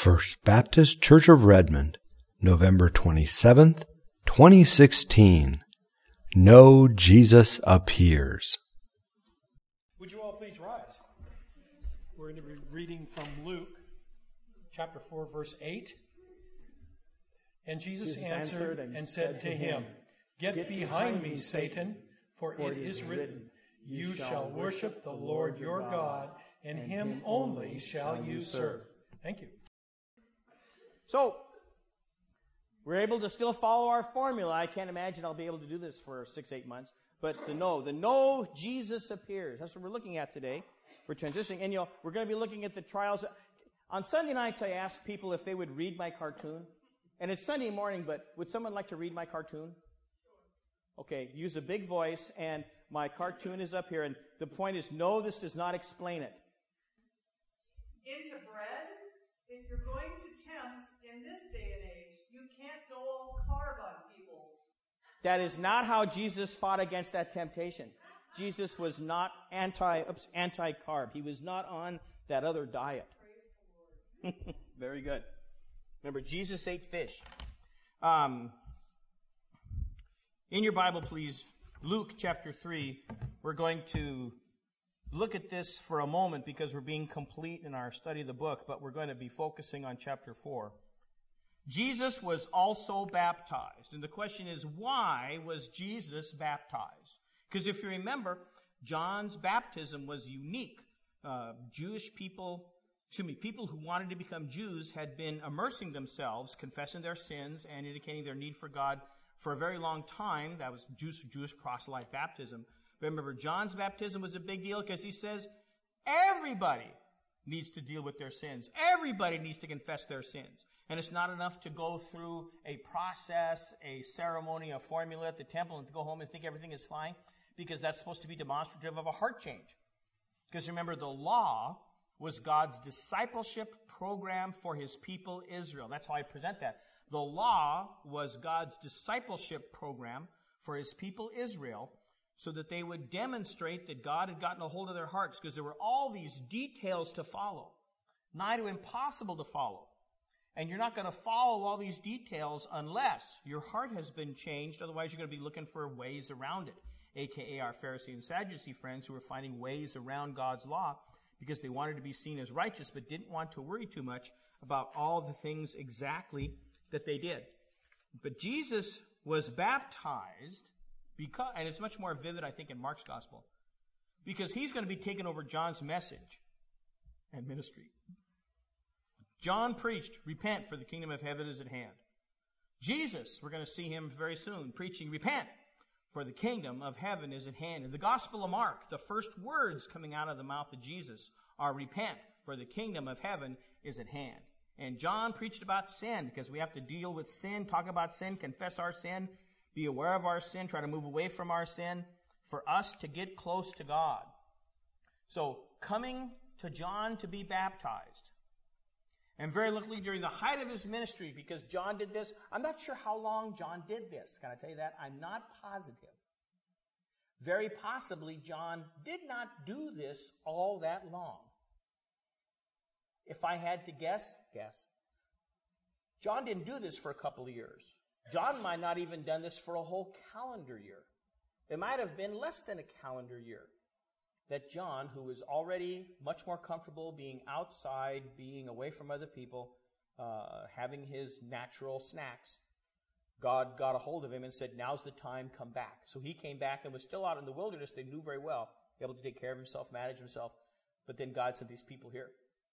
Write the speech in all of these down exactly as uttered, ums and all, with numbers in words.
First Baptist Church of Redmond, November twenty-seventh, twenty sixteen. No, Jesus Appears. Would you all please rise? We're going to be reading from Luke, chapter four, verse eight. And Jesus, Jesus answered and, and said to him, Get, Get behind me, Satan, for, for it is written, You shall worship the Lord your God, and him only shall you serve. Thank you. So, we're able to still follow our formula. I can't imagine I'll be able to do this for six, eight months. But the no, the no, Jesus appears. That's what we're looking at today. We're transitioning. And, you know, we're going to be looking at the trials. On Sunday nights, I asked people if they would read my cartoon. And it's Sunday morning, but would someone like to read my cartoon? Okay, use a big voice, and my cartoon is up here. And the point is, no, this does not explain it. Into bread, if you're going to tempt in this day and age, you can't go all carb on people. That is not how Jesus fought against that temptation. Jesus was not anti, oops, anti-carb. He was not on that other diet. Very good. Remember, Jesus ate fish. Um, in your Bible, please, Luke chapter three, we're going to look at this for a moment because we're being complete in our study of the book, but we're going to be focusing on chapter four. Jesus was also baptized. And the question is, why was Jesus baptized? Because if you remember, John's baptism was unique. Uh, Jewish people, excuse me, people who wanted to become Jews had been immersing themselves, confessing their sins and indicating their need for God for a very long time. That was Jewish, Jewish proselyte baptism. Remember, John's baptism was a big deal because he says everybody needs to deal with their sins. Everybody needs to confess their sins. And it's not enough to go through a process, a ceremony, a formula at the temple and to go home and think everything is fine, because that's supposed to be demonstrative of a heart change. Because remember, the law was God's discipleship program for his people Israel. That's how I present that. The law was God's discipleship program for his people Israel, so that they would demonstrate that God had gotten a hold of their hearts, because there were all these details to follow, nigh to impossible to follow. And you're not going to follow all these details unless your heart has been changed. Otherwise, you're going to be looking for ways around it, a k a our Pharisee and Sadducee friends who were finding ways around God's law because they wanted to be seen as righteous but didn't want to worry too much about all the things exactly that they did. But Jesus was baptized because, and it's much more vivid, I think, in Mark's gospel, because he's going to be taking over John's message and ministry. John preached, repent, for the kingdom of heaven is at hand. Jesus, we're going to see him very soon, preaching, repent, for the kingdom of heaven is at hand. In the Gospel of Mark, the first words coming out of the mouth of Jesus are, repent, for the kingdom of heaven is at hand. And John preached about sin, because we have to deal with sin, talk about sin, confess our sin, be aware of our sin, try to move away from our sin, for us to get close to God. So, coming to John to be baptized, and very luckily during the height of his ministry, because John did this. I'm not sure how long John did this. Can I tell you that? I'm not positive. Very possibly John did not do this all that long. If I had to guess, guess. John didn't do this for a couple of years. John might not even done this for a whole calendar year. It might have been less than a calendar year that John, who was already much more comfortable being outside, being away from other people, uh, having his natural snacks, God got a hold of him and said, now's the time, come back. So he came back and was still out in the wilderness. They knew very well, able to take care of himself, manage himself. But then God sent these people here.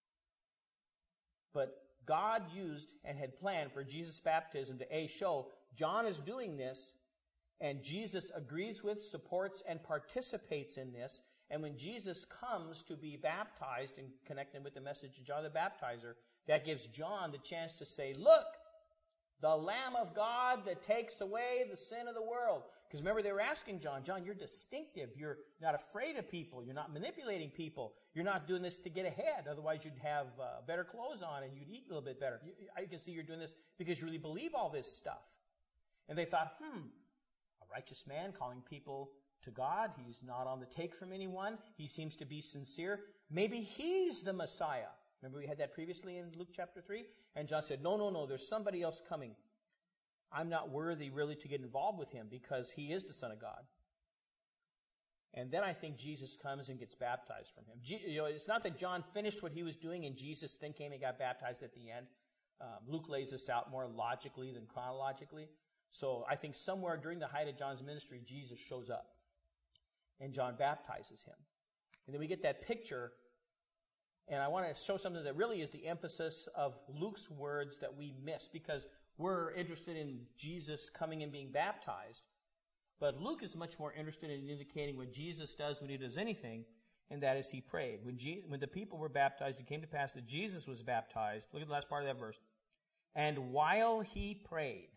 But God used and had planned for Jesus' baptism to A, show John is doing this, and Jesus agrees with, supports, and participates in this. And when Jesus comes to be baptized and connected with the message of John the Baptizer, that gives John the chance to say, look, the Lamb of God that takes away the sin of the world. Because remember, they were asking John, John, you're distinctive. You're not afraid of people. You're not manipulating people. You're not doing this to get ahead. Otherwise, you'd have uh, better clothes on and you'd eat a little bit better. You, I can see you're doing this because you really believe all this stuff. And they thought, hmm, a righteous man calling people to God. He's not on the take from anyone. He seems to be sincere. Maybe he's the Messiah. Remember we had that previously in Luke chapter three? And John said, no, no, no, there's somebody else coming. I'm not worthy really to get involved with him because he is the Son of God. And then I think Jesus comes and gets baptized from him. You know, it's not that John finished what he was doing and Jesus then came and got baptized at the end. Um, Luke lays this out more logically than chronologically. So I think somewhere during the height of John's ministry, Jesus shows up. And John baptizes him. And then we get that picture. And I want to show something that really is the emphasis of Luke's words that we miss. Because we're interested in Jesus coming and being baptized. But Luke is much more interested in indicating what Jesus does when he does anything, and that is he prayed. When, Je- when the people were baptized, it came to pass that Jesus was baptized. Look at the last part of that verse. And while he prayed.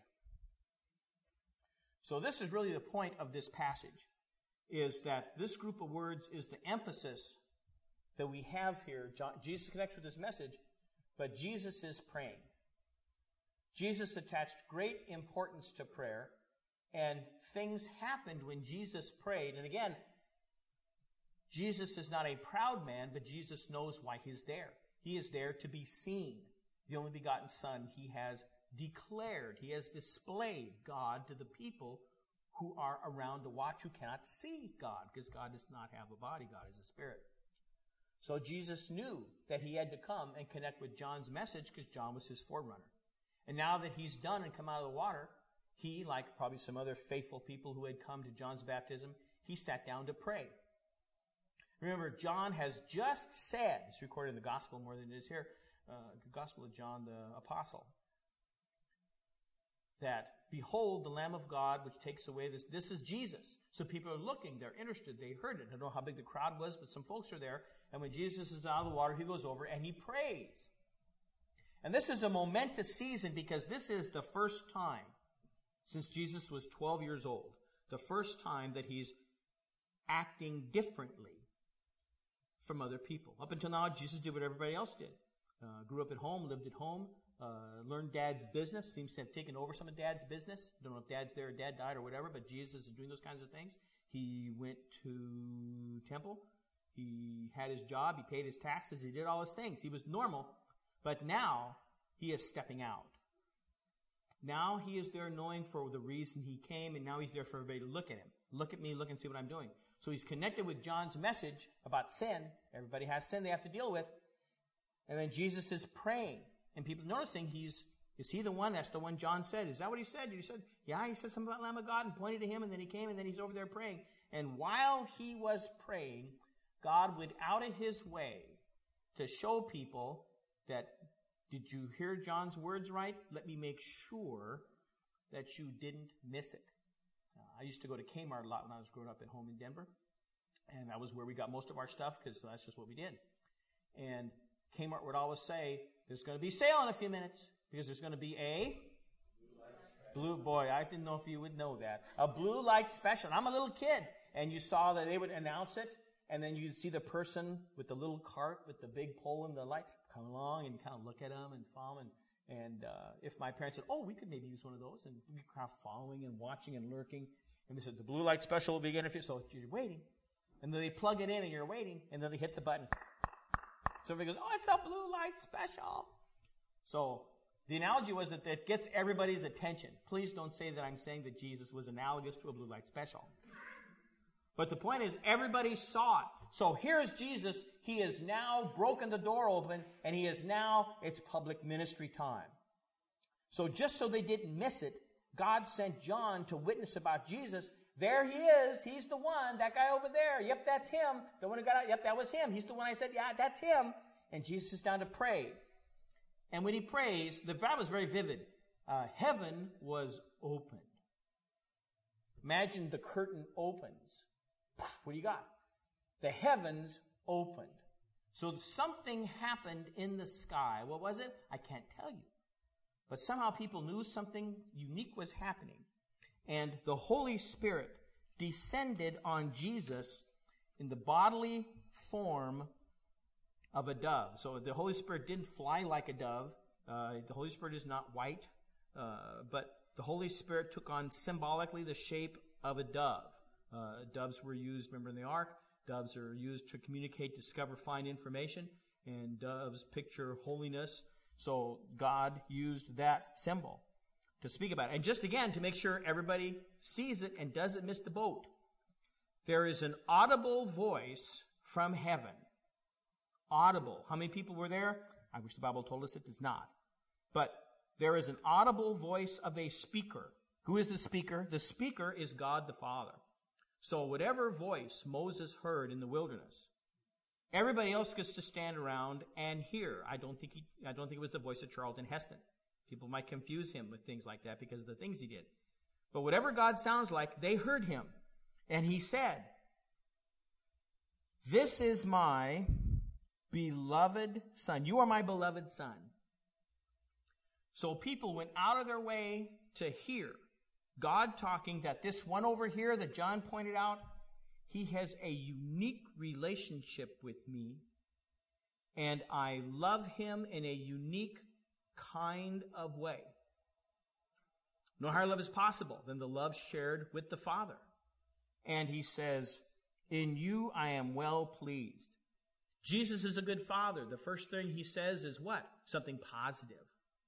So this is really the point of this passage, is that this group of words is the emphasis that we have here. John, Jesus connects with this message, but Jesus is praying. Jesus attached great importance to prayer. And things happened when Jesus prayed. And again, Jesus is not a proud man, but Jesus knows why he's there. He is there to be seen. The only begotten Son, he has declared, he has displayed God to the people who are around to watch, who cannot see God, because God does not have a body. God is a spirit. So Jesus knew that he had to come and connect with John's message because John was his forerunner. And now that he's done and come out of the water, he, like probably some other faithful people who had come to John's baptism, he sat down to pray. Remember, John has just said, it's recorded in the gospel more than it is here, uh, the gospel of John the apostle, that, behold, the Lamb of God, which takes away this. This is Jesus. So people are looking, they're interested, they heard it. I don't know how big the crowd was, but some folks are there. And when Jesus is out of the water, he goes over and he prays. And this is a momentous season because this is the first time since Jesus was twelve years old, the first time that he's acting differently from other people. Up until now, Jesus did what everybody else did. Uh, grew up at home, lived at home, uh, learned Dad's business, seems to have taken over some of Dad's business. Don't know if Dad's there or Dad died or whatever, but Jesus is doing those kinds of things. He went to temple. He had his job. He paid his taxes. He did all his things. He was normal. But now he is stepping out. Now he is there knowing for the reason he came, and now he's there for everybody to look at him. Look at me, look and see what I'm doing. So he's connected with John's message about sin. Everybody has sin they have to deal with. And then Jesus is praying. And people noticing he's, is he the one? That's the one John said. Is that what he said? He said, yeah, he said something about Lamb of God and pointed to him, and then he came, and then he's over there praying. And while he was praying, God went out of his way to show people that, did you hear John's words right? Let me make sure that you didn't miss it. Uh, I used to go to Kmart a lot when I was growing up at home in Denver. And that was where we got most of our stuff because that's just what we did. And Kmart would always say, there's going to be a sale in a few minutes because there's going to be a blue, boy, I didn't know if you would know that. A blue light special. And I'm a little kid. And you saw that they would announce it. And then you'd see the person with the little cart with the big pole and the light come along and kind of look at them and follow them. And, and uh, if my parents said, oh, we could maybe use one of those, and we kind of following and watching and lurking. And they said, the blue light special will begin if you, so you're waiting. And then they plug it in and you're waiting, and then they hit the button. So everybody goes, oh, it's a blue light special. So the analogy was that it gets everybody's attention. Please don't say that I'm saying that Jesus was analogous to a blue light special. But the point is, everybody saw it. So here's Jesus. He has now broken the door open, and he is now, it's public ministry time. So just so they didn't miss it, God sent John to witness about Jesus. There he is. He's the one. That guy over there. Yep, that's him. The one who got out. Yep, that was him. He's the one I said, yeah, that's him. And Jesus is down to pray. And when he prays, the Bible is very vivid. Uh, heaven was opened. Imagine the curtain opens. What do you got? The heavens opened. So something happened in the sky. What was it? I can't tell you. But somehow people knew something unique was happening. And the Holy Spirit descended on Jesus in the bodily form of a dove. So the Holy Spirit didn't fly like a dove. Uh, the Holy Spirit is not white. Uh, but the Holy Spirit took on symbolically the shape of a dove. Uh, doves were used, remember, in the ark. Doves are used to communicate, discover, find information. and doves picture holiness. So God used that symbol to speak about it. And just again, to make sure everybody sees it and doesn't miss the boat, there is an audible voice from heaven. Audible. How many people were there? I wish the Bible told us it does not. But there is an audible voice of a speaker. Who is the speaker? The speaker is God the Father. So whatever voice Moses heard in the wilderness, everybody else gets to stand around and hear. I don't think he, I don't think it was the voice of Charlton Heston. People might confuse him with things like that because of the things he did. But whatever God sounds like, they heard him. And he said, "This is my beloved Son." You are my beloved Son. So people went out of their way to hear God talking, that this one over here that John pointed out, he has a unique relationship with me, and I love him in a unique kind of way. No higher love is possible than the love shared with the Father. And he says, "In you I am well pleased." Jesus is a good father. The first thing he says is what? Something positive.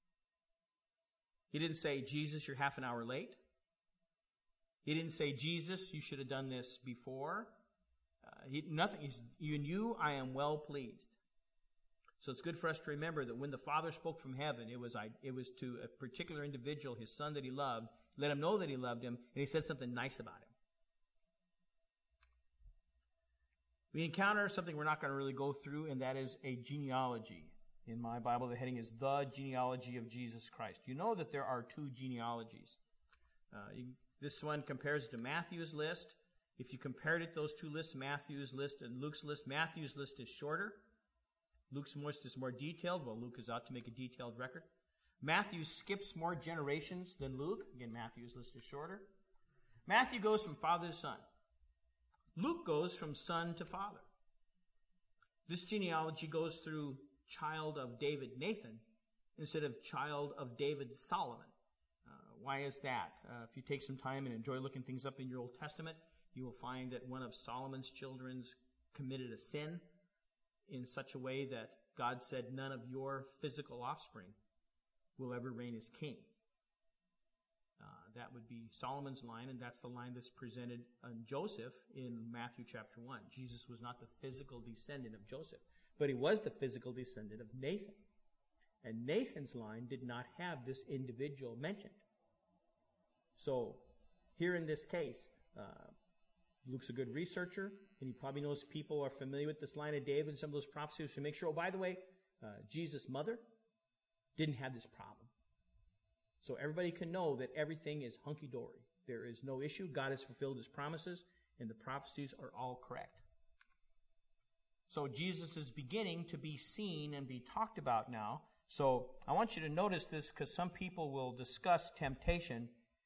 He didn't say, "Jesus, you're half an hour late." He didn't say, "Jesus, you should have done this before." Uh, he, nothing. He's, "In you I am well pleased." So it's good for us to remember that when the Father spoke from heaven, it was, it was to a particular individual, his Son that he loved, let him know that he loved him, and he said something nice about him. We encounter something we're not going to really go through, and that is a genealogy. In my Bible, the heading is The Genealogy of Jesus Christ. You know that there are two genealogies. Uh, you, this one compares to Matthew's list. If you compared it, those two lists, Matthew's list and Luke's list, Matthew's list is shorter. Luke's list is more detailed. Well, Luke is out to make a detailed record. Matthew skips more generations than Luke. Again, Matthew's list is shorter. Matthew goes from father to son. Luke goes from son to father. This genealogy goes through child of David Nathan instead of child of David Solomon. Uh, why is that? Uh, if you take some time and enjoy looking things up in your Old Testament, you will find that one of Solomon's children committed a sin in such a way that God said, none of your physical offspring will ever reign as king. Uh, that would be Solomon's line, and that's the line that's presented on Joseph in Matthew chapter one. Jesus was not the physical descendant of Joseph, but he was the physical descendant of Nathan. And Nathan's line did not have this individual mentioned. So, here in this case, uh, Luke's a good researcher, and he probably knows people are familiar with this line of David and some of those prophecies to make sure, oh, by the way, uh, Jesus' mother didn't have this problem. So everybody can know that everything is hunky-dory. There is no issue. God has fulfilled his promises, and the prophecies are all correct. So Jesus is beginning to be seen and be talked about now. So I want you to notice this because some people will discuss temptation.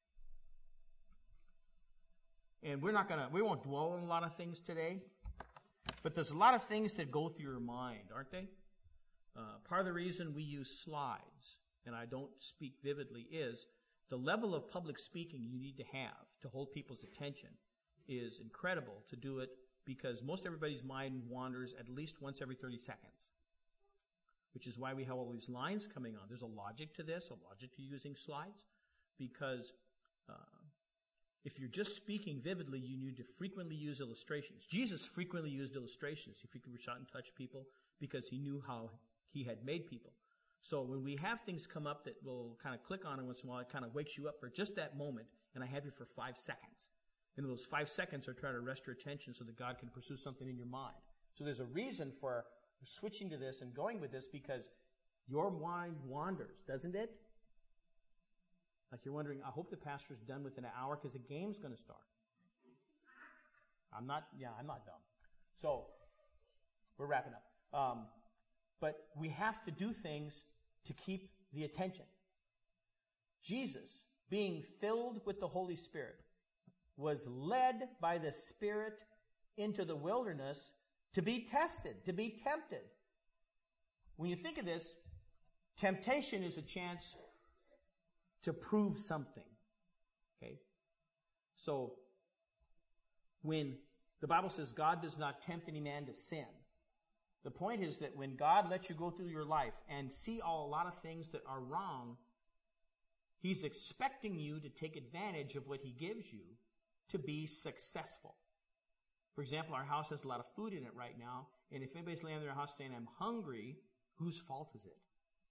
And we're not going to, we won't dwell on a lot of things today. But there's a lot of things that go through your mind, aren't they? Uh, part of the reason we use slides, and I don't speak vividly, is the level of public speaking you need to have to hold people's attention is incredible to do it because most everybody's mind wanders at least once every thirty seconds, which is why we have all these lines coming on. There's a logic to this, a logic to using slides, because uh, if you're just speaking vividly, you need to frequently use illustrations. Jesus frequently used illustrations. He frequently reached out and touched people because he knew how he had made people. So when we have things come up that will kind of click on it once in a while, it kind of wakes you up for just that moment, and I have you for five seconds. And those five seconds are trying to arrest your attention so that God can pursue something in your mind. So there's a reason for switching to this and going with this because your mind wanders, doesn't it? Like you're wondering, I hope the pastor's done within an hour because the game's going to start. I'm not, yeah, I'm not dumb. So we're wrapping up. Um, but we have to do things to keep the attention. Jesus, being filled with the Holy Spirit, was led by the Spirit into the wilderness to be tested, to be tempted. When you think of this, temptation is a chance to prove something. Okay? So, when the Bible says God does not tempt any man to sin, The point is that when God lets you go through your life and see all, a lot of things that are wrong, He's expecting you to take advantage of what He gives you to be successful. For example, our house has a lot of food in it right now, and if anybody's laying in their house saying, I'm hungry, whose fault is it?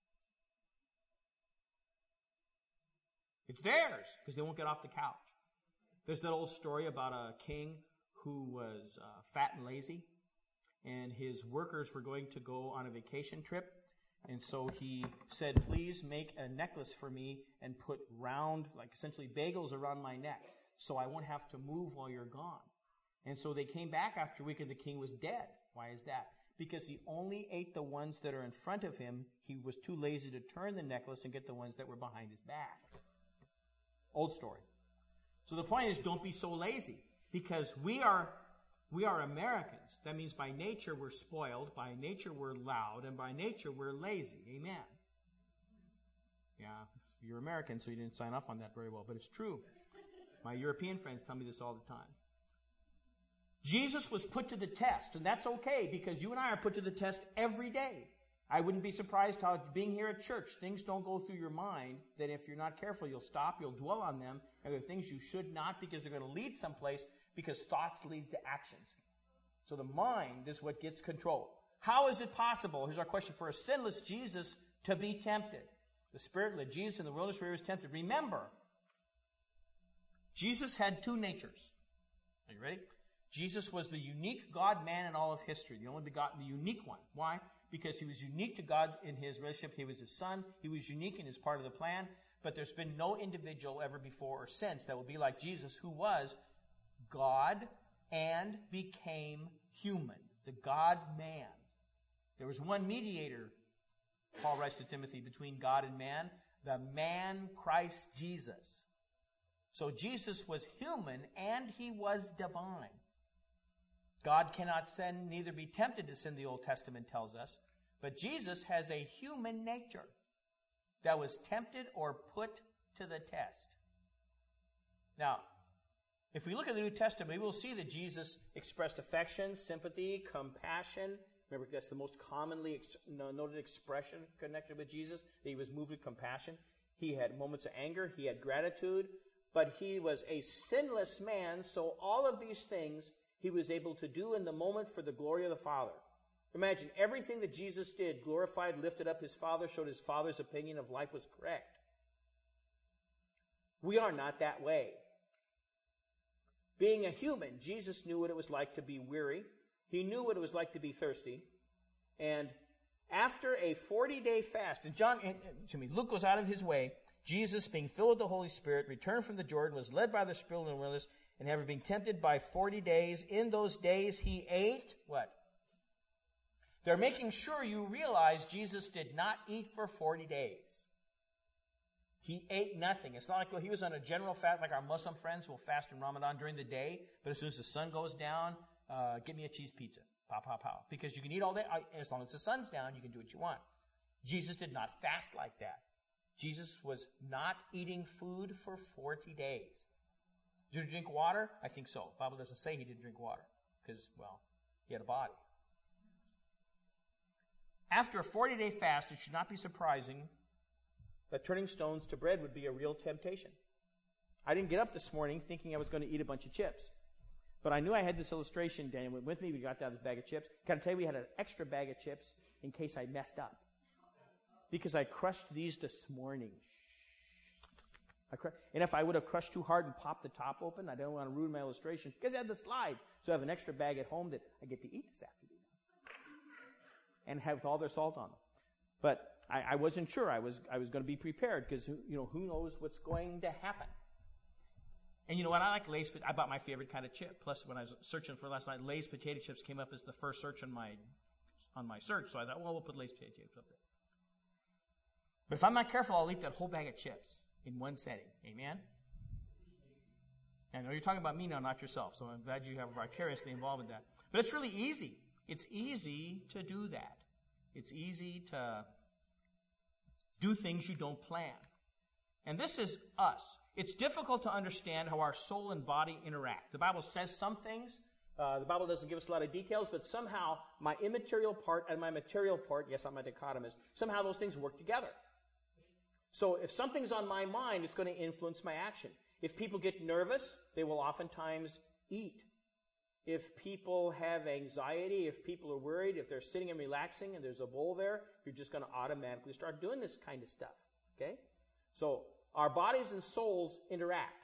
It's theirs, because they won't get off the couch. There's that old story about a king who was uh, fat and lazy, and his workers were going to go on a vacation trip, and so he said, please make a necklace for me and put round, like essentially bagels around my neck, so I won't have to move while you're gone. And so they came back after a week and the king was dead. Why is that? Because he only ate the ones that are in front of him. He was too lazy to turn the necklace and get the ones that were behind his back. Old story. So the point is, don't be so lazy, because we are we are Americans. That means by nature we're spoiled, by nature we're loud, and by nature we're lazy. Amen. Yeah, you're American, so you didn't sign off on that very well, but it's true. My European friends tell me this all the time. Jesus was put to the test, and that's okay, because you and I are put to the test every day. I wouldn't be surprised how, being here at church, things don't go through your mind that if you're not careful, you'll stop, you'll dwell on them, and they're things you should not, because they're going to lead someplace, because thoughts lead to actions. So the mind is what gets control. How is it possible, here's our question, for a sinless Jesus to be tempted? The Spirit led Jesus in the wilderness where He was tempted. Remember, Jesus had two natures. Are you ready? Jesus was the unique God-man in all of history, the only begotten, the unique one. Why? Because He was unique to God in His relationship. He was His Son. He was unique in His part of the plan. But there's been no individual ever before or since that will be like Jesus, who was God and became human, the God-man. There was one mediator, Paul writes to Timothy, between God and man, the man Christ Jesus. So Jesus was human and He was divine. God cannot sin, neither be tempted to sin, the Old Testament tells us. But Jesus has a human nature that was tempted or put to the test. Now, if we look at the New Testament, we will see that Jesus expressed affection, sympathy, compassion. Remember, that's the most commonly ex- noted expression connected with Jesus, that He was moved with compassion. He had moments of anger. He had gratitude. But He was a sinless man, so all of these things He was able to do in the moment for the glory of the Father. Imagine, everything that Jesus did glorified, lifted up His Father, showed His Father's opinion of life was correct. We are not that way. Being a human, Jesus knew what it was like to be weary. He knew what it was like to be thirsty. And after a forty-day fast, and John, excuse me, Luke goes out of his way, Jesus, being filled with the Holy Spirit, returned from the Jordan, was led by the Spirit in the wilderness, and having been tempted by forty days, in those days He ate, what? They're making sure you realize Jesus did not eat for forty days. He ate nothing. It's not like, well, He was on a general fast, like our Muslim friends will fast in Ramadan during the day, but as soon as the sun goes down, uh, give me a cheese pizza. Pow, pow, pow. Because you can eat all day. As long as the sun's down, you can do what you want. Jesus did not fast like that. Jesus was not eating food for forty days. Did He drink water? I think so. The Bible doesn't say He didn't drink water because, well, He had a body. After a forty-day fast, it should not be surprising that turning stones to bread would be a real temptation. I didn't get up this morning thinking I was going to eat a bunch of chips. But I knew I had this illustration. Daniel went with me. We got down this bag of chips. Can I tell you, we had an extra bag of chips in case I messed up. Because I crushed these this morning. I cr- and if I would have crushed too hard and popped the top open, I don't want to ruin my illustration, because I had the slides. So I have an extra bag at home that I get to eat this afternoon. And have all their salt on them. But I, I wasn't sure. I was I was going to be prepared, because, you know, who knows what's going to happen. And you know what? I like Lay's. I bought my favorite kind of chip. Plus, when I was searching for last night, Lay's potato chips came up as the first search on my on my search. So I thought, well, we'll put Lay's potato chips up there. But if I'm not careful, I'll eat that whole bag of chips in one setting. Amen? And I know you're talking about me now, not yourself. So I'm glad you have vicariously involved in that. But it's really easy. It's easy to do that. It's easy to do things you don't plan. And this is us. It's difficult to understand how our soul and body interact. The Bible says some things, Uh, the Bible doesn't give us a lot of details, but somehow my immaterial part and my material part, yes, I'm a dichotomist, somehow those things work together. So if something's on my mind, it's going to influence my action. If people get nervous, they will oftentimes eat. If people have anxiety, if people are worried, if they're sitting and relaxing and there's a bowl there, you're just going to automatically start doing this kind of stuff. Okay? So our bodies and souls interact.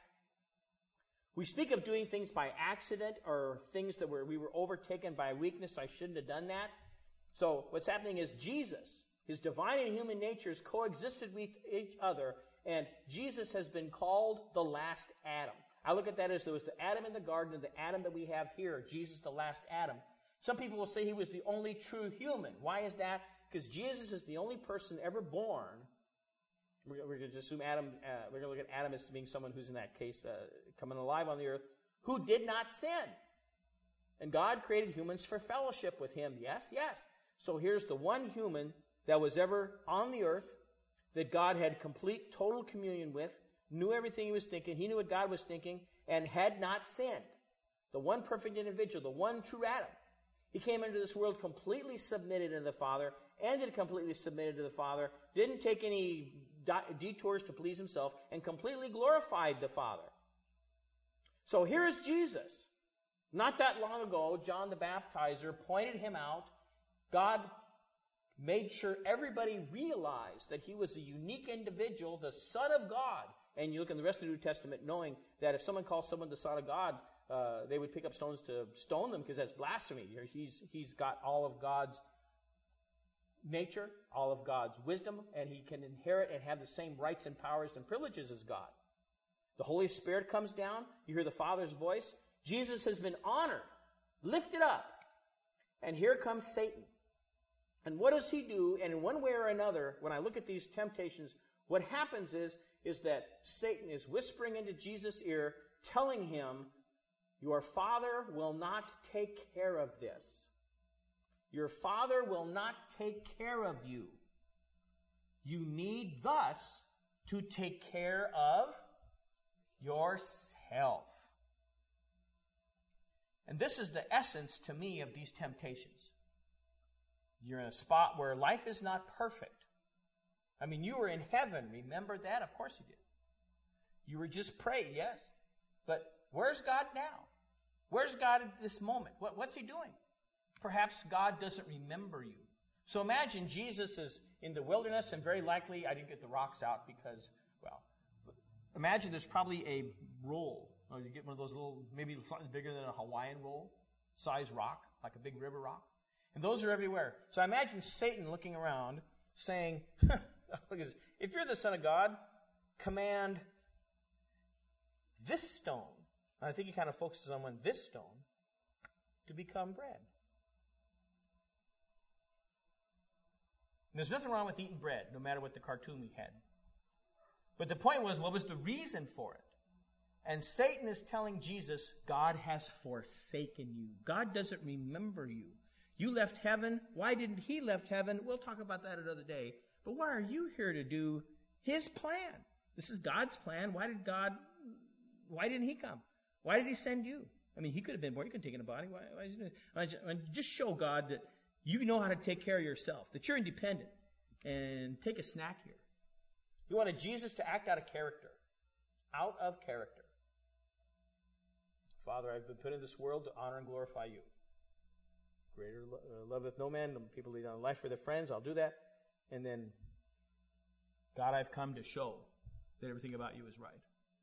We speak of doing things by accident or things that were, we were overtaken by weakness. I shouldn't have done that. So what's happening is Jesus, his divine and human natures coexisted with each other, and Jesus has been called the last Adam. I look at that as there was the Adam in the garden and the Adam that we have here, Jesus the last Adam. Some people will say he was the only true human. Why is that? Because Jesus is the only person ever born. We're, we're going to assume Adam, uh, we're going to look at Adam as being someone who's in that case uh, coming alive on the earth, who did not sin. And God created humans for fellowship with him. Yes, yes. So here's the one human that was ever on the earth that God had complete, total communion with, knew everything he was thinking, he knew what God was thinking, and had not sinned. The one perfect individual, the one true Adam. He came into this world completely submitted to the Father, ended completely submitted to the Father, didn't take any detours to please himself, and completely glorified the Father. So here is Jesus. Not that long ago, John the Baptizer pointed him out. God made sure everybody realized that he was a unique individual, the Son of God. And you look in the rest of the New Testament knowing that if someone calls someone the Son of God, uh, they would pick up stones to stone them because that's blasphemy. He's, he's got all of God's nature, all of God's wisdom, and he can inherit and have the same rights and powers and privileges as God. The Holy Spirit comes down. You hear the Father's voice. Jesus has been honored, lifted up. And here comes Satan. And what does he do? And in one way or another, when I look at these temptations, what happens is, is that Satan is whispering into Jesus' ear, telling him, your Father will not take care of this. Your Father will not take care of you. You need thus to take care of yourself. And this is the essence to me of these temptations. You're in a spot where life is not perfect. I mean, you were in heaven. Remember that? Of course you did. You were just prayed, yes. But where's God now? Where's God at this moment? What, what's he doing? Perhaps God doesn't remember you. So imagine Jesus is in the wilderness, and very likely, I didn't get the rocks out because, well, imagine there's probably a roll. Or you get one of those little, maybe slightly bigger than a Hawaiian roll, size rock, like a big river rock. And those are everywhere. So I imagine Satan looking around saying, look at this. If you're the Son of God, command this stone. And I think he kind of focuses on one, this stone, to become bread. And there's nothing wrong with eating bread, no matter what the cartoon we had. But the point was, what was the reason for it? And Satan is telling Jesus, God has forsaken you. God doesn't remember you. You left heaven. Why didn't he left heaven? We'll talk about that another day. But why are you here to do his plan? This is God's plan. Why did God, why didn't he come? Why did he send you? I mean, he could have been born. He could have taken a body. Why, why is he, just show God that you know how to take care of yourself, that you're independent, and take a snack here. He wanted Jesus to act out of character. Out of character. Father, I've been put in this world to honor and glorify you. Greater lo- uh, loveth no man. People lay down life for their friends. I'll do that. And then, God, I've come to show that everything about you is right.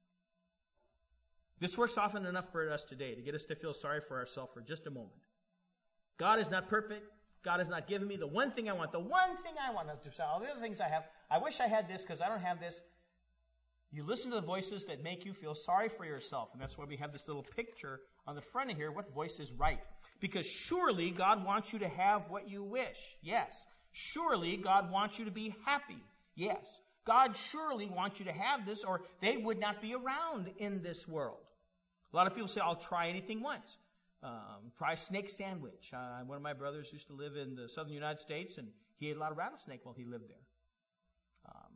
This works often enough for us today to get us to feel sorry for ourselves for just a moment. God is not perfect. God has not given me the one thing I want. The one thing I want. All the other things I have. I wish I had this because I don't have this. You listen to the voices that make you feel sorry for yourself. And that's why we have this little picture on the front of here. What voice is right? Because surely God wants you to have what you wish. Yes. Surely God wants you to be happy. Yes. God surely wants you to have this, or they would not be around in this world. A lot of people say, I'll try anything once. Um, try a snake sandwich. Uh, one of my brothers used to live in the southern United States, and he ate a lot of rattlesnake while he lived there. Um,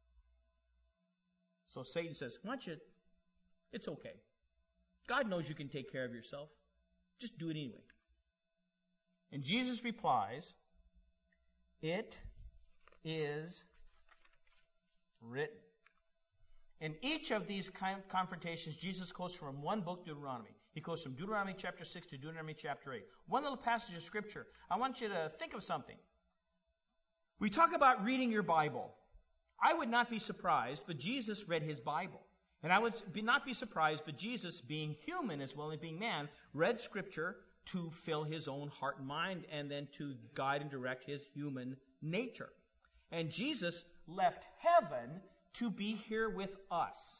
so Satan says, why don't you, it's okay. God knows you can take care of yourself. Just do it anyway. And Jesus replies, it is written. In each of these confrontations, Jesus quotes from one book, Deuteronomy. He quotes from Deuteronomy chapter six to Deuteronomy chapter eight. One little passage of Scripture. I want you to think of something. We talk about reading your Bible. I would not be surprised, but Jesus read his Bible. And I would be not be surprised, but Jesus, being human as well as being man, read Scripture to fill his own heart and mind and then to guide and direct his human nature. And Jesus left heaven to be here with us.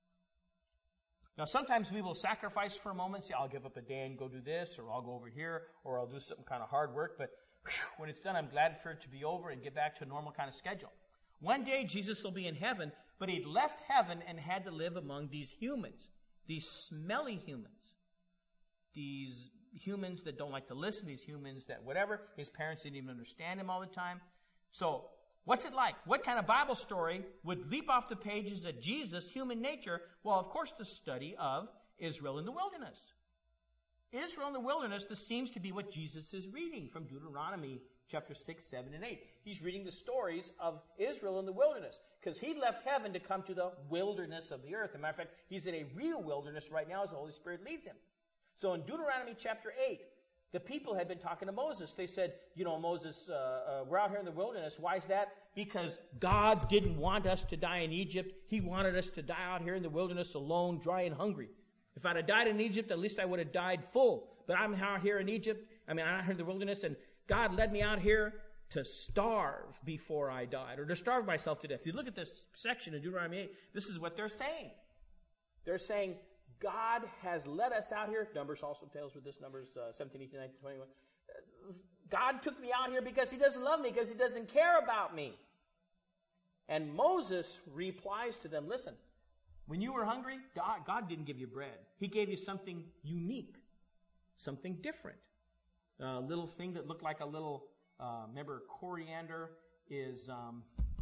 Now, sometimes we will sacrifice for a moment, say, I'll give up a day and go do this, or I'll go over here, or I'll do some kind of hard work, but whew, when it's done, I'm glad for it to be over and get back to a normal kind of schedule. One day, Jesus will be in heaven, but he'd left heaven and had to live among these humans, these smelly humans, these humans that don't like to listen, these humans that whatever, his parents didn't even understand him all the time. So, what's it like? What kind of Bible story would leap off the pages at Jesus, human nature? Well, of course, the study of Israel in the wilderness. Israel in the wilderness, this seems to be what Jesus is reading from Deuteronomy chapter six, seven, and eight. He's reading the stories of Israel in the wilderness because he left heaven to come to the wilderness of the earth. As a matter of fact, he's in a real wilderness right now as the Holy Spirit leads him. So in Deuteronomy chapter eight, the people had been talking to Moses. They said, you know, Moses, uh, uh, we're out here in the wilderness. Why is that? Because God didn't want us to die in Egypt. He wanted us to die out here in the wilderness alone, dry and hungry. If I'd have died in Egypt, at least I would have died full. But I'm out here in Egypt. I mean, I'm out here in the wilderness, and God led me out here to starve before I died, or to starve myself to death. If you look at this section in Deuteronomy eight, this is what they're saying. They're saying, God has led us out here. Numbers also tells with this, Numbers uh, seventeen, eighteen, nineteen, twenty-one. God took me out here because he doesn't love me, because he doesn't care about me. And Moses replies to them, listen, when you were hungry, God, God didn't give you bread. He gave you something unique, something different. A little thing that looked like a little, uh, remember, coriander is, um,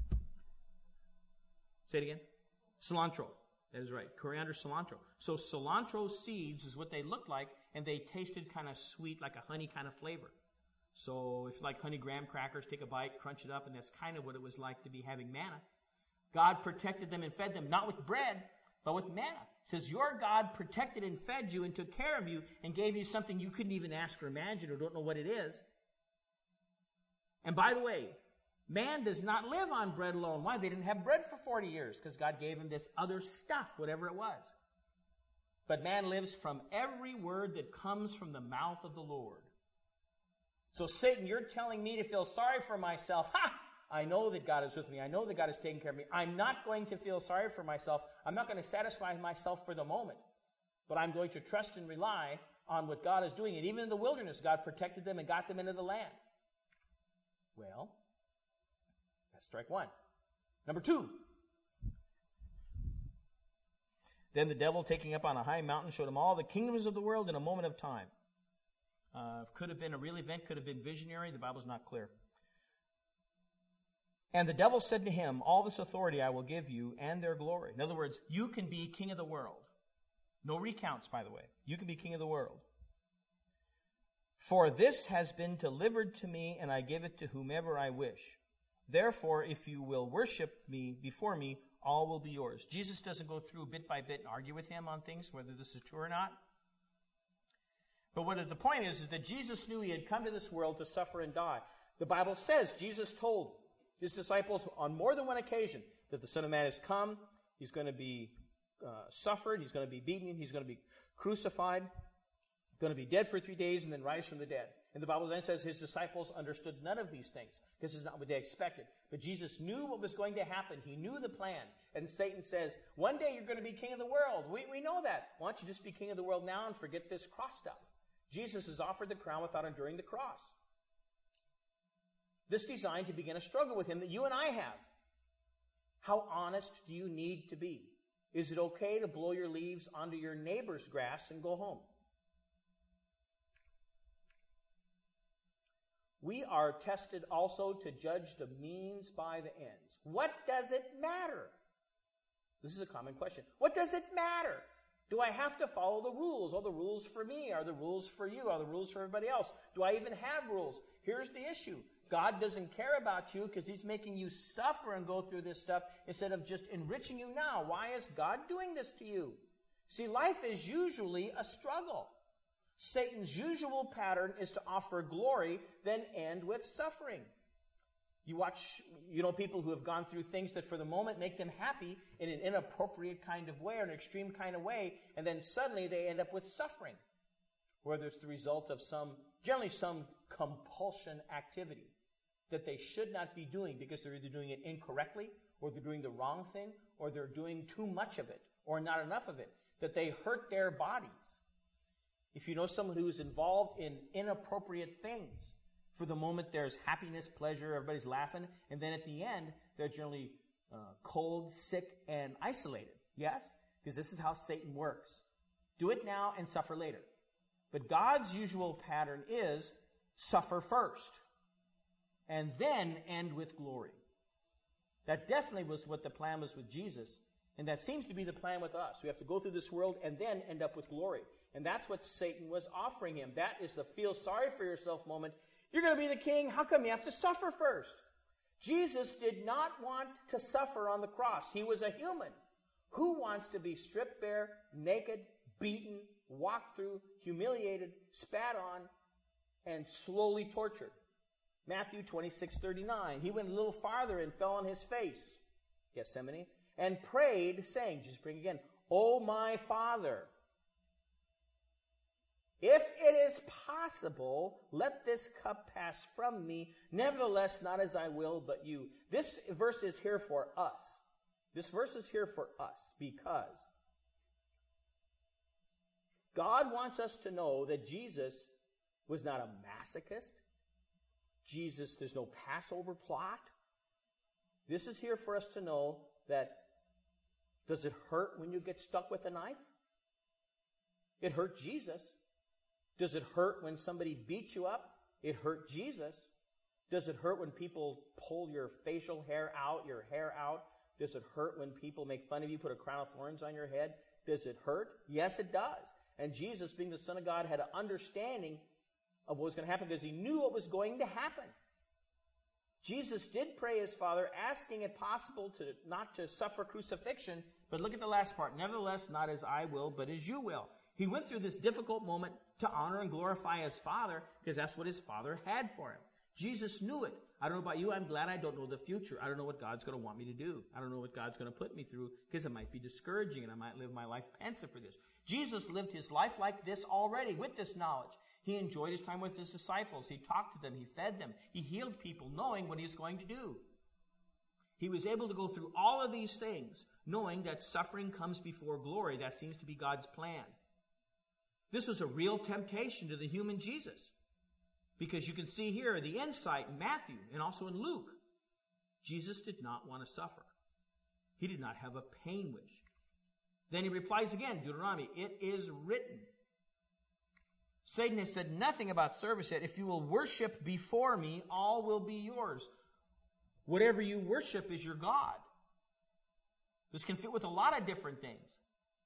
say it again, cilantro. That is right. Coriander, cilantro. So cilantro seeds is what they looked like, and they tasted kind of sweet, like a honey kind of flavor. So if you like honey graham crackers, take a bite, crunch it up, and that's kind of what it was like to be having manna. God protected them and fed them, not with bread, but with manna. It says, your God protected and fed you and took care of you and gave you something you couldn't even ask or imagine or don't know what it is. And by the way, man does not live on bread alone. Why? They didn't have bread for forty years because God gave him this other stuff, whatever it was. But man lives from every word that comes from the mouth of the Lord. So Satan, you're telling me to feel sorry for myself. Ha! I know that God is with me. I know that God is taking care of me. I'm not going to feel sorry for myself. I'm not going to satisfy myself for the moment. But I'm going to trust and rely on what God is doing. And even in the wilderness, God protected them and got them into the land. Well, that's strike one. Number two. Then the devil, taking up on a high mountain, showed him all the kingdoms of the world in a moment of time. Uh, could have been a real event, could have been visionary. The Bible's not clear. And the devil said to him, all this authority I will give you and their glory. In other words, you can be king of the world. No recounts, by the way. You can be king of the world. For this has been delivered to me, and I give it to whomever I wish. Therefore, if you will worship me before me, all will be yours. Jesus doesn't go through bit by bit and argue with him on things, whether this is true or not. But what the point is, is that Jesus knew he had come to this world to suffer and die. The Bible says Jesus told his disciples on more than one occasion that the Son of Man has come, he's going to be uh, suffered, he's going to be beaten, he's going to be crucified, going to be dead for three days, and then rise from the dead. And the Bible then says his disciples understood none of these things. This is not what they expected. But Jesus knew what was going to happen. He knew the plan. And Satan says, one day you're going to be king of the world. We, we know that. Why don't you just be king of the world now and forget this cross stuff? Jesus is offered the crown without enduring the cross. This designed to begin a struggle with him that you and I have. How honest do you need to be? Is it okay to blow your leaves onto your neighbor's grass and go home? We are tested also to judge the means by the ends. What does it matter? This is a common question. What does it matter? Do I have to follow the rules? Are the rules for me? Are the rules for you? Are the rules for everybody else? Do I even have rules? Here's the issue. God doesn't care about you because he's making you suffer and go through this stuff instead of just enriching you now. Why is God doing this to you? See, life is usually a struggle. Satan's usual pattern is to offer glory, then end with suffering. You watch, you know, people who have gone through things that for the moment make them happy in an inappropriate kind of way or an extreme kind of way, and then suddenly they end up with suffering, whether it's the result of some, generally some compulsion activity that they should not be doing because they're either doing it incorrectly or they're doing the wrong thing or they're doing too much of it or not enough of it, that they hurt their bodies. If you know someone who's involved in inappropriate things, for the moment, there's happiness, pleasure, everybody's laughing, and then at the end, they're generally uh, cold, sick, and isolated. Yes? Because this is how Satan works. Do it now and suffer later. But God's usual pattern is suffer first, and then end with glory. That definitely was what the plan was with Jesus, and that seems to be the plan with us. We have to go through this world and then end up with glory. And that's what Satan was offering him. That is the feel sorry for yourself moment. You're going to be the king. How come you have to suffer first? Jesus did not want to suffer on the cross. He was a human. Who wants to be stripped bare, naked, beaten, walked through, humiliated, spat on, and slowly tortured? Matthew twenty-six thirty-nine. He went a little farther and fell on his face, Gethsemane, and prayed, saying, just bring again, "O my Father, if it is possible, let this cup pass from me. Nevertheless, not as I will, but you." This verse is here for us. This verse is here for us because God wants us to know that Jesus was not a masochist. Jesus, there's no Passover plot. This is here for us to know that, does it hurt when you get stuck with a knife? It hurt Jesus. Does it hurt when somebody beats you up? It hurt Jesus. Does it hurt when people pull your facial hair out, your hair out? Does it hurt when people make fun of you, put a crown of thorns on your head? Does it hurt? Yes, it does. And Jesus, being the Son of God, had an understanding of what was going to happen because he knew what was going to happen. Jesus did pray his Father, asking it possible to not to suffer crucifixion, but look at the last part. Nevertheless, not as I will, but as you will. He went through this difficult moment to honor and glorify his Father because that's what his Father had for him. Jesus knew it. I don't know about you. I'm glad I don't know the future. I don't know what God's going to want me to do. I don't know what God's going to put me through because it might be discouraging and I might live my life pensive for this. Jesus lived his life like this already with this knowledge. He enjoyed his time with his disciples. He talked to them. He fed them. He healed people knowing what he was going to do. He was able to go through all of these things knowing that suffering comes before glory. That seems to be God's plan. This was a real temptation to the human Jesus. Because you can see here the insight in Matthew and also in Luke. Jesus did not want to suffer. He did not have a pain wish. Then he replies again, Deuteronomy, it is written. Satan has said nothing about service yet. If you will worship before me, all will be yours. Whatever you worship is your God. This can fit with a lot of different things.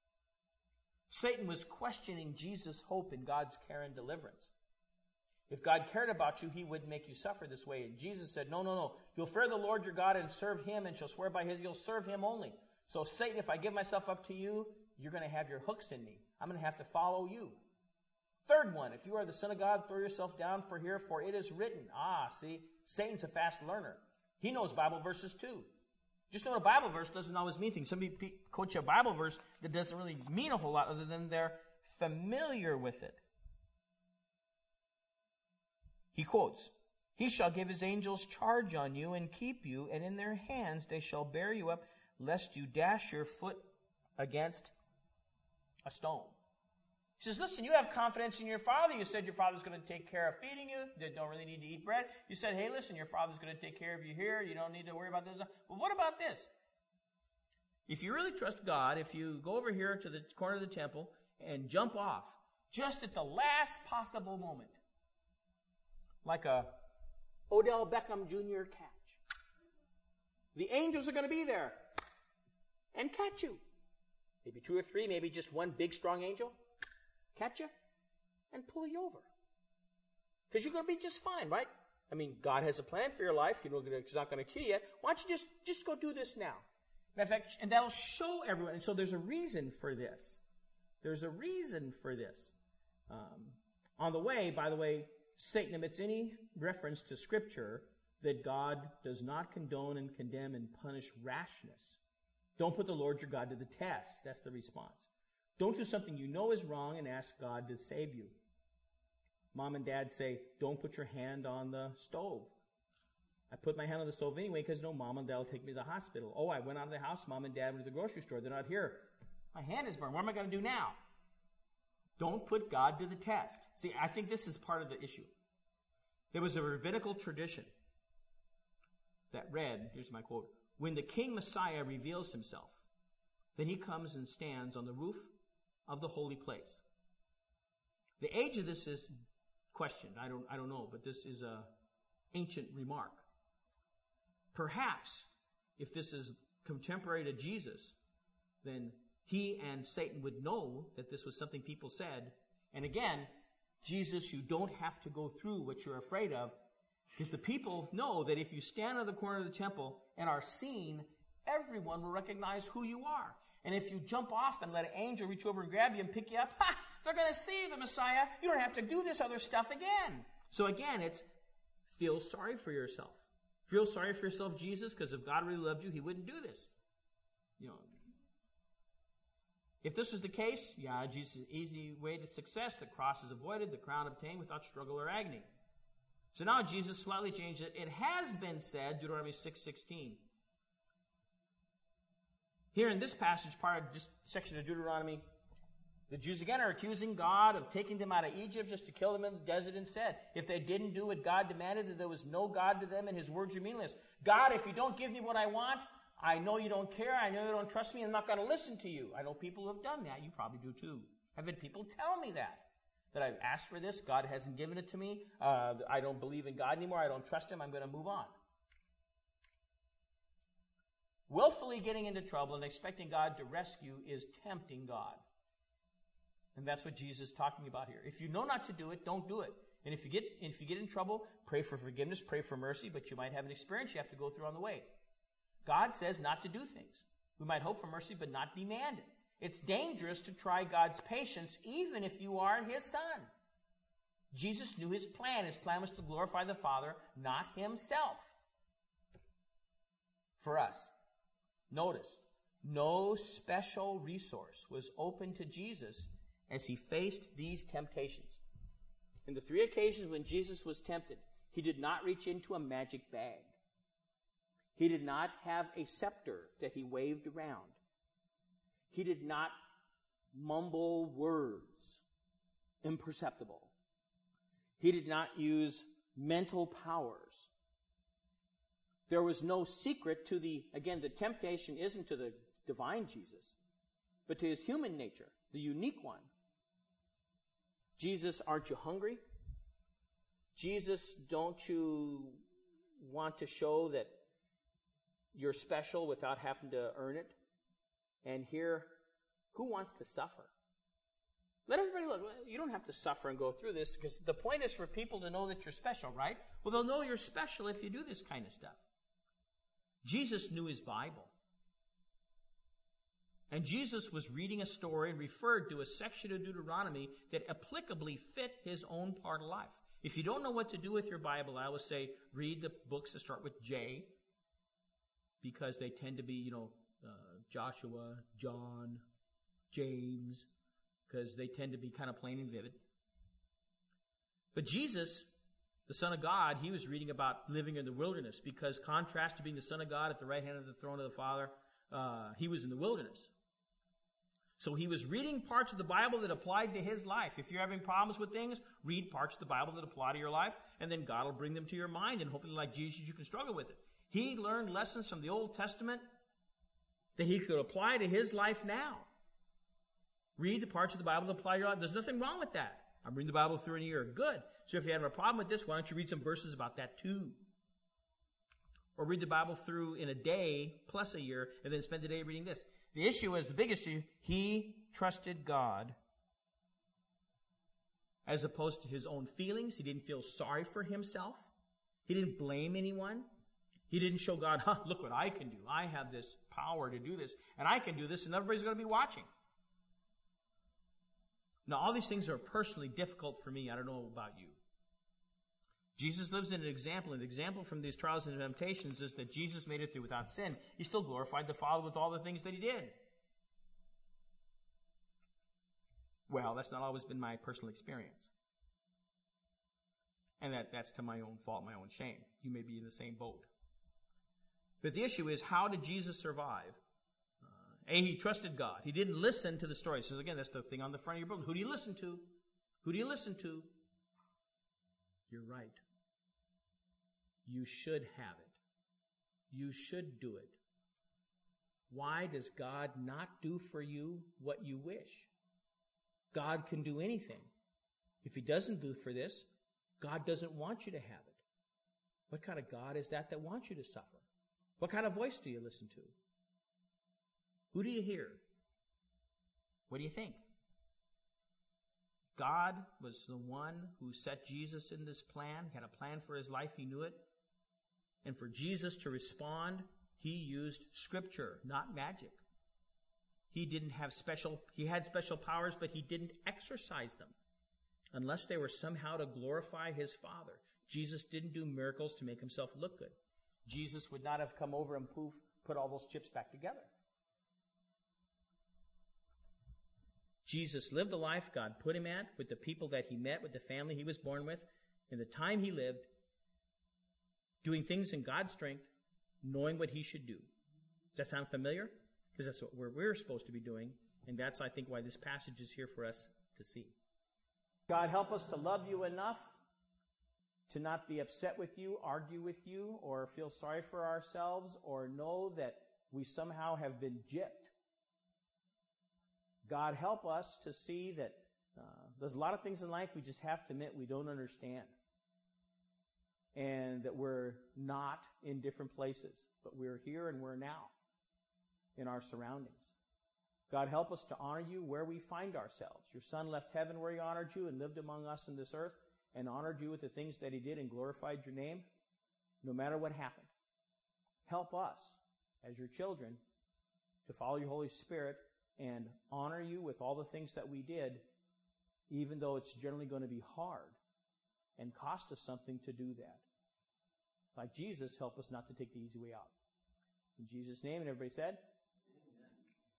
Satan was questioning Jesus' hope in God's care and deliverance. If God cared about you, he would make you suffer this way. And Jesus said, no, no, no. You'll fear the Lord your God and serve him and shall swear by his. You'll serve him only. So Satan, if I give myself up to you, you're going to have your hooks in me. I'm going to have to follow you. Third one, if you are the Son of God, throw yourself down for here, for it is written. Ah, see, Satan's a fast learner. He knows Bible verses too. Just knowing a Bible verse doesn't always mean things. Somebody quotes you a Bible verse that doesn't really mean a whole lot other than they're familiar with it. He quotes, he shall give his angels charge on you and keep you, and in their hands they shall bear you up, lest you dash your foot against a stone. He says, listen, you have confidence in your father. You said your father's going to take care of feeding you. You don't really need to eat bread. You said, hey, listen, your father's going to take care of you here. You don't need to worry about this. Well, what about this? If you really trust God, if you go over here to the corner of the temple and jump off just at the last possible moment, like a Odell Beckham Junior catch, the angels are going to be there and catch you. maybe two or three, maybe just one big strong angel, catch you and pull you over. Because you're going to be just fine, right? I mean, God has a plan for your life. You know, He's not going to kill you. Why don't you just, just go do this now? Matter of fact, and that'll show everyone. And so there's a reason for this. There's a reason for this. Um, on the way, by the way, Satan omits any reference to Scripture that God does not condone and condemn and punish rashness. Don't put the Lord your God to the test. That's the response. Don't do something you know is wrong and ask God to save you. Mom and Dad say, don't put your hand on the stove. I put my hand on the stove anyway because no, Mom and Dad will take me to the hospital. Oh, I went out of the house. Mom and Dad went to the grocery store. They're not here. My hand is burned. What am I going to do now? Don't put God to the test. See, I think this is part of the issue. There was a rabbinical tradition that read, here's my quote, when the King Messiah reveals himself, then he comes and stands on the roof of the holy place. The age of this is questioned. I don't, I don't know, but this is a ancient remark. Perhaps, if this is contemporary to Jesus, then he and Satan would know that this was something people said. And again, Jesus, you don't have to go through what you're afraid of, because the people know that if you stand on the corner of the temple and are seen, everyone will recognize who you are. And if you jump off and let an angel reach over and grab you and pick you up, ha! They're going to see the Messiah. You don't have to do this other stuff again. So again, it's feel sorry for yourself. Feel sorry for yourself, Jesus, because if God really loved you, he wouldn't do this. You know, if this was the case, yeah, Jesus' easy way to success. The cross is avoided, the crown obtained without struggle or agony. So now Jesus slightly changed it. It has been said, Deuteronomy six sixteen. Here in this passage, part of this section of Deuteronomy, the Jews again are accusing God of taking them out of Egypt just to kill them in the desert instead. If they didn't do what God demanded, that there was no God to them and his words are meaningless. God, if you don't give me what I want, I know you don't care, I know you don't trust me, I'm not going to listen to you. I know people who have done that. You probably do too. I've had people tell me that. That I've asked for this, God hasn't given it to me, uh, I don't believe in God anymore, I don't trust him, I'm going to move on. Willfully getting into trouble and expecting God to rescue is tempting God. And that's what Jesus is talking about here. If you know not to do it, don't do it. And if you get if you get in trouble, pray for forgiveness, pray for mercy, but you might have an experience you have to go through on the way. God says not to do things. We might hope for mercy, but not demand it. It's dangerous to try God's patience, even if you are his son. Jesus knew his plan. His plan was to glorify the Father, not himself. For us, notice, no special resource was open to Jesus as he faced these temptations. In the three occasions when Jesus was tempted, he did not reach into a magic bag. He did not have a scepter that he waved around. He did not mumble words, imperceptible. He did not use mental powers. There was no secret to the, again, the temptation isn't to the divine Jesus, but to his human nature, the unique one. Jesus, aren't you hungry? Jesus, don't you want to show that you're special without having to earn it? And here, who wants to suffer? Let everybody look. You don't have to suffer and go through this, because the point is for people to know that you're special, right? Well, they'll know you're special if you do this kind of stuff. Jesus knew his Bible. And Jesus was reading a story and referred to a section of Deuteronomy that applicably fit his own part of life. If you don't know what to do with your Bible, I would say read the books that start with J, because they tend to be, you know, uh, Joshua, John, James, because they tend to be kind of plain and vivid. But Jesus, the Son of God, he was reading about living in the wilderness, because contrast to being the Son of God at the right hand of the throne of the Father, uh, he was in the wilderness. So he was reading parts of the Bible that applied to his life. If you're having problems with things, read parts of the Bible that apply to your life, and then God will bring them to your mind, and hopefully like Jesus, you can struggle with it. He learned lessons from the Old Testament that he could apply to his life now. Read the parts of the Bible that apply to your life. There's nothing wrong with that. I'm reading the Bible through in a year. Good. So if you have a problem with this, why don't you read some verses about that too? or read the Bible through in a day plus a year and then spend the day reading this. The issue is, the biggest issue, he trusted God as opposed to his own feelings. He didn't feel sorry for himself. He didn't blame anyone. He didn't show God, huh, look what I can do. I have this power to do this, and I can do this, and everybody's going to be watching. Now, all these things are personally difficult for me. I don't know about you. Jesus lives in an example. An example from these trials and temptations is that Jesus made it through without sin. He still glorified the Father with all the things that he did. Well, that's not always been my personal experience. And that, that's to my own fault, my own shame. You may be in the same boat. But the issue is, how did Jesus survive? Uh, A, he trusted God. He didn't listen to the story. So again, that's the thing on the front of your book. Who do you listen to? Who do you listen to? You're right. You should have it. You should do it. Why does God not do for you what you wish? God can do anything. If he doesn't do for this, God doesn't want you to have it. What kind of God is that that wants you to suffer? What kind of voice do you listen to? Who do you hear? What do you think? God was the one who set Jesus in this plan. He had a plan for his life. He knew it. And for Jesus to respond, he used Scripture, not magic. He didn't have special, he had special powers, but he didn't exercise them unless they were somehow to glorify his Father. Jesus didn't do miracles to make himself look good. Jesus would not have come over and poof, put all those chips back together. Jesus lived the life God put him at, with the people that he met, with the family he was born with, in the time he lived, doing things in God's strength, knowing what he should do. Does that sound familiar? Because that's what we're, we're supposed to be doing, and that's, I think, why this passage is here for us to see. God, help us to love you enough to not be upset with you, argue with you, or feel sorry for ourselves, or know that we somehow have been gypped. God, help us to see that uh, there's a lot of things in life we just have to admit we don't understand. And that we're not in different places, but we're here and we're now in our surroundings. God, help us to honor you where we find ourselves. Your Son left heaven where he honored you and lived among us in this earth and honored you with the things that he did and glorified your name, no matter what happened. Help us, as your children, to follow your Holy Spirit and honor you with all the things that we did, even though it's generally going to be hard and cost us something to do that. Like Jesus, help us not to take the easy way out. In Jesus' name, and everybody said...